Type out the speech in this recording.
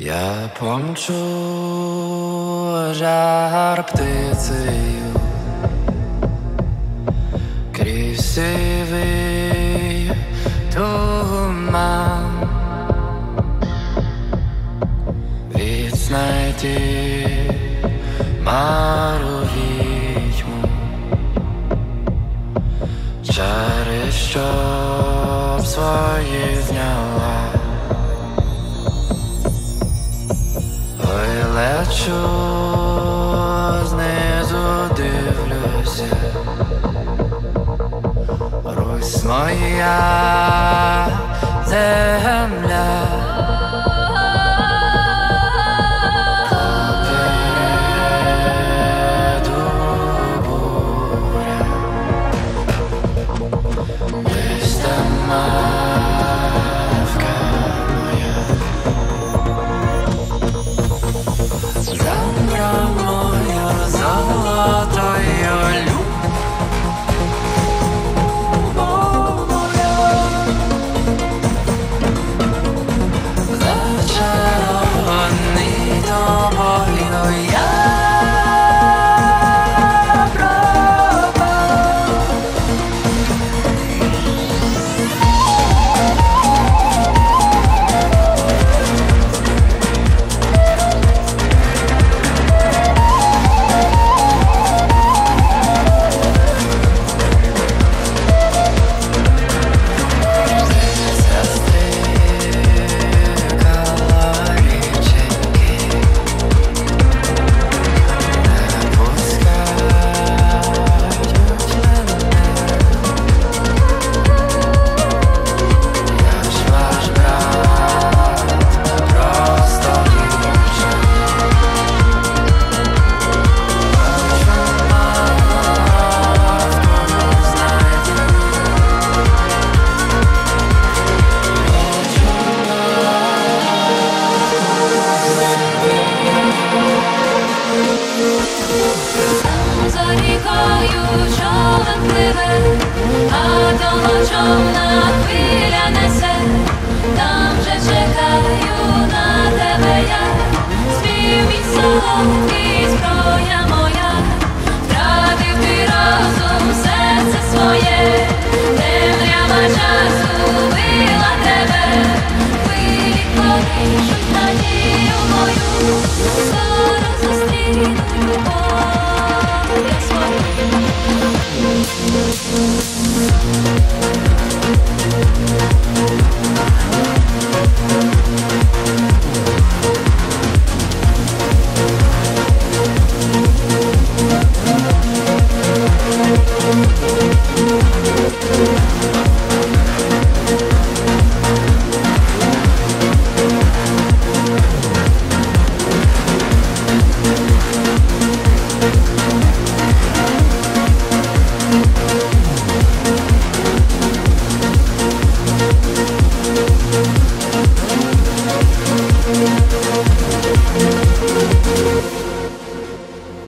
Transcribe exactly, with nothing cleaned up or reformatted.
Я помчу жар птицею крізь сивий туман, відзнайти мару відьму, чари, щоб свої зняла. Ой, лечу, знизу дивлюся, Русь моя земля. Попереду буря, десь там мавка моя. Земля моя золотою любов'ю, зачарований тобою я пропав. Застрикала річеньки, не пускають мене. Я ж ваш брат, просто гірше. Хочу мавку знайти. За рікою човен пливе, а того човна хвиля несе. Там же чекаю на тебе я, спів мій солодкий, зброя моя. Втратив ти розум, серце своє, темрява часу вбила тебе. Хвилі колишуть надію мою, скоро зустрінуть любов я свою.